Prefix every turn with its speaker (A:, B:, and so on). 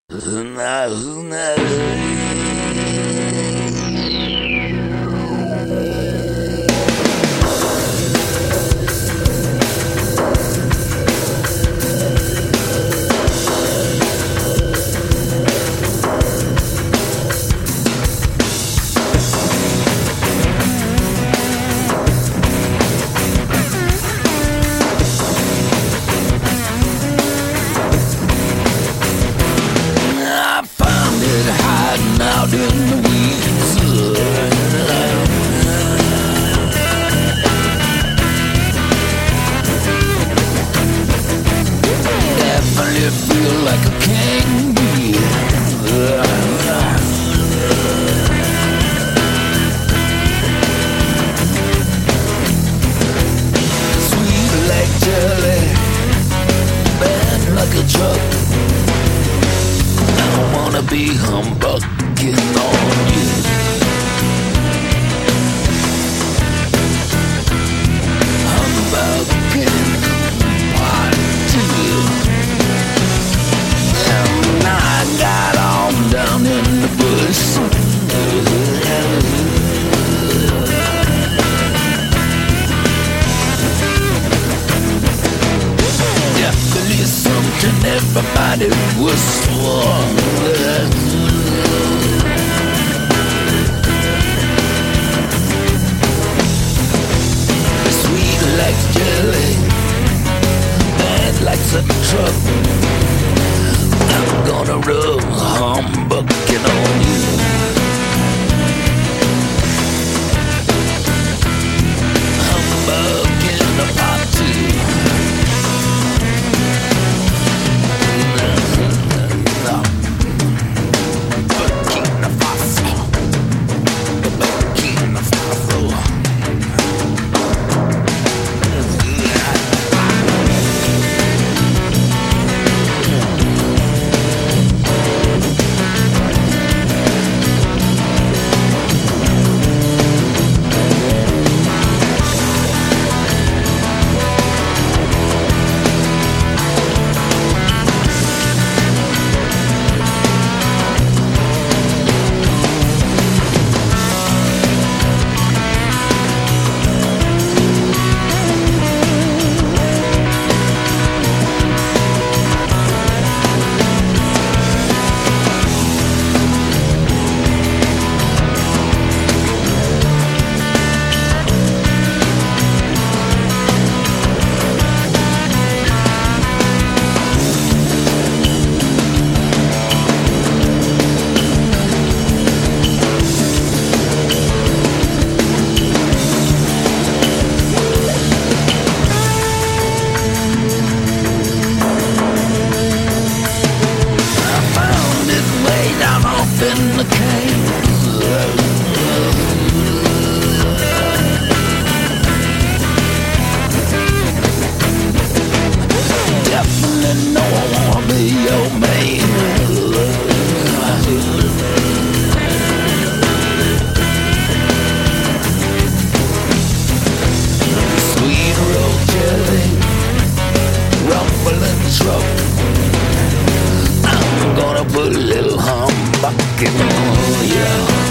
A: Out in the weeds, definitely feel like a king. Sweet like jelly, bad like a truck. I don't wanna be humbugging on you. Humbugging on you. And I got on down in the bush. Definitely something everybody was for. Sweet like jelly, bad like some truck. I'm gonna rub humbugging on you. Humbugging about two. In the cave, definitely know I wanna be your man. Sweet road jelly, rumbling truck. I'm gonna put a little humbugging on ya.